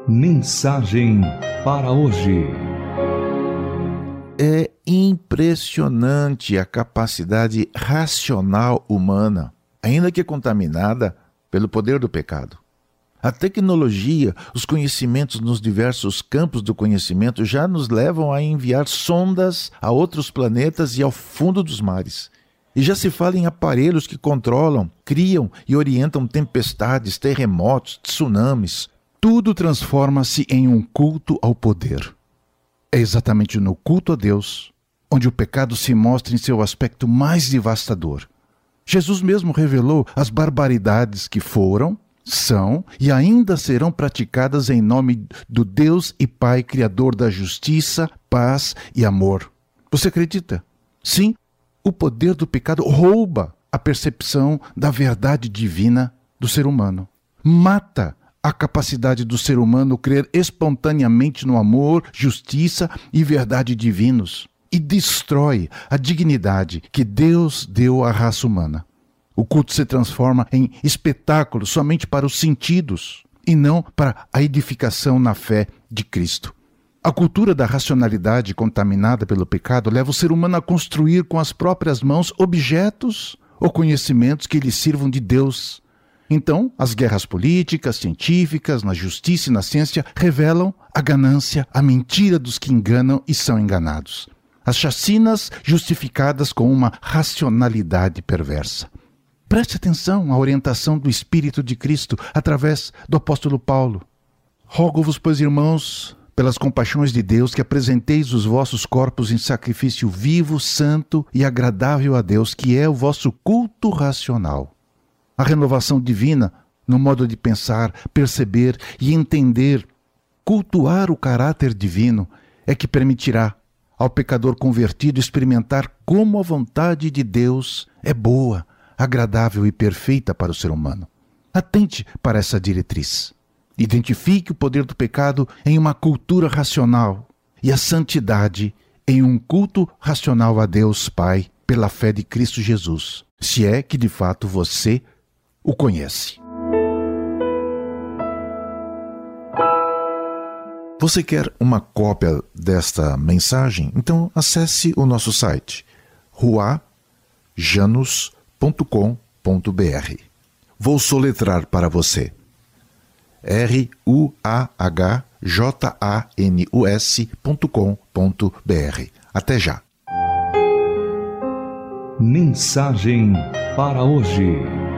Mensagem para hoje. É impressionante a capacidade racional humana, ainda que contaminada pelo poder do pecado. A tecnologia, os conhecimentos nos diversos campos do conhecimento já nos levam a enviar sondas a outros planetas e ao fundo dos mares. E já se fala em aparelhos que controlam, criam e orientam tempestades, terremotos, tsunamis. Tudo transforma-se em um culto ao poder. É exatamente no culto a Deus onde o pecado se mostra em seu aspecto mais devastador. Jesus mesmo revelou as barbaridades que foram, são e ainda serão praticadas em nome do Deus e Pai, Criador da justiça, paz e amor. Você acredita? Sim, o poder do pecado rouba a percepção da verdade divina do ser humano. Mata a capacidade do ser humano crer espontaneamente no amor, justiça e verdade divinos. E destrói a dignidade que Deus deu à raça humana. O culto se transforma em espetáculo somente para os sentidos e não para a edificação na fé de Cristo. A cultura da racionalidade contaminada pelo pecado leva o ser humano a construir com as próprias mãos objetos ou conhecimentos que lhe sirvam de Deus. Então, as guerras políticas, científicas, na justiça e na ciência revelam a ganância, a mentira dos que enganam e são enganados. As chacinas justificadas com uma racionalidade perversa. Preste atenção à orientação do Espírito de Cristo através do apóstolo Paulo. Rogo-vos, pois, irmãos, pelas compaixões de Deus, que apresenteis os vossos corpos em sacrifício vivo, santo e agradável a Deus, que é o vosso culto racional. A renovação divina no modo de pensar, perceber e entender, cultuar o caráter divino, é que permitirá ao pecador convertido experimentar como a vontade de Deus é boa, agradável e perfeita para o ser humano. Atente para essa diretriz. Identifique o poder do pecado em uma cultura racional e a santidade em um culto racional a Deus Pai pela fé de Cristo Jesus, se é que de fato você o conhece. Você quer uma cópia desta mensagem? Então acesse o nosso site ruahjanus.com.br. Vou soletrar para você. ruahjanus.com.br. Até já. Mensagem para hoje.